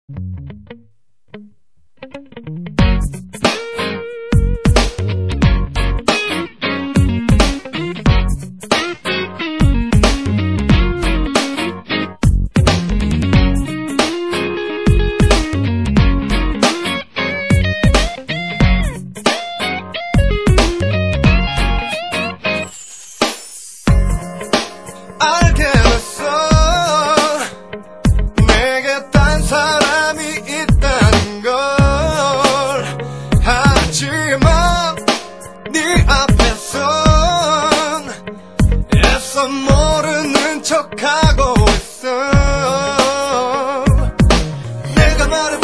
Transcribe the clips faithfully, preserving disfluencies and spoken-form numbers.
알게 됐어. 내게 딴 사람이 있다는 걸. 하지만 네 앞에선 애써 모르는 척하고 있어. 내가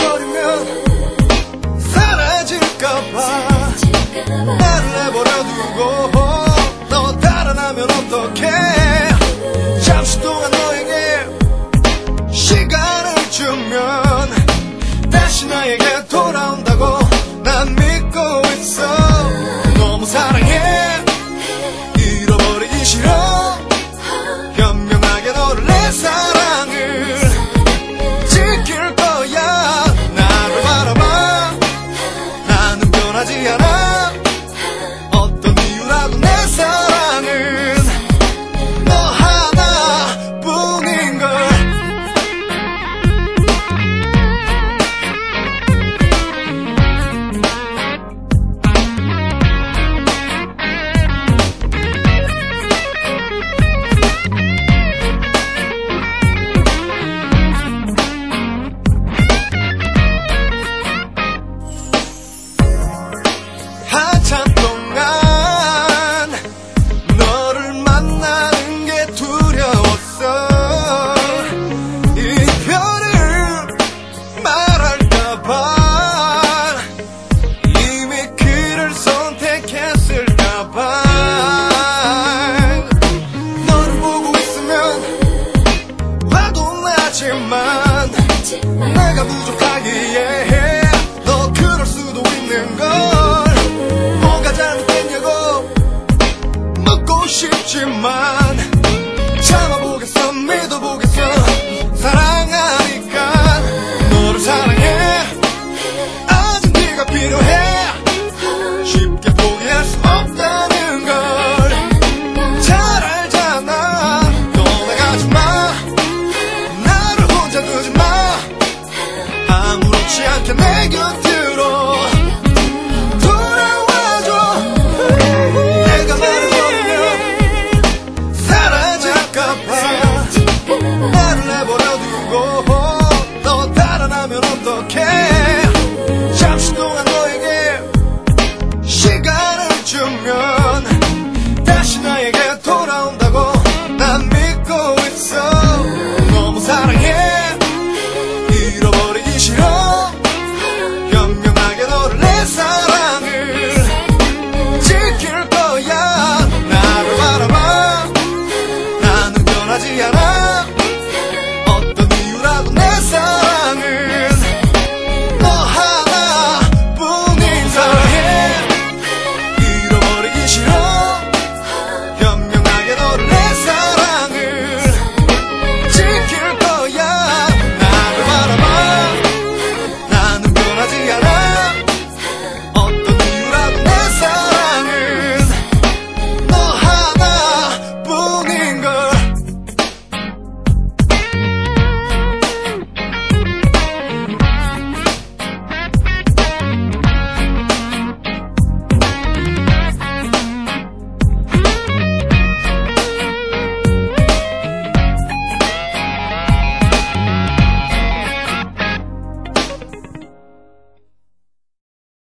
말해버리면 사라질까봐 나를 내버려두고 너 달아나면 어떡해. 잠시 동안 너에게 시간을 주면 다시 나에게 돌아온다고 난 믿고 있어. 너무 사랑해. 잃어버리기 싫어. 현명하게 너를 내 사랑을 지킬 거야. 나를 바라봐. 나는 변하지 않아. 어떤 이유라도 내 사랑은 너 하나뿐인걸. 한참 동안 너를 만나는 게 두려웠어. 이별을 말할까봐 이미 그를 선택했을까봐. 너를 보고 있으면 화도 나지만 내가 부족하기에 너 그럴 수도 있는 걸. 뭐가 잘못됐냐고 묻고 싶지만 참아보겠어. 믿어보겠어. 사랑하니까. 너를 사랑해. 아직 네가 필요해. 쉽게 포기할 수 없다는 걸 잘 알잖아. 떠나가지마. 나를 혼자 두지마. 아무렇지 않게 내 곁으로 돌아와줘. 내가 말해버리면 사라질까봐 나를 내버려두고 너 달아나면 어떡해.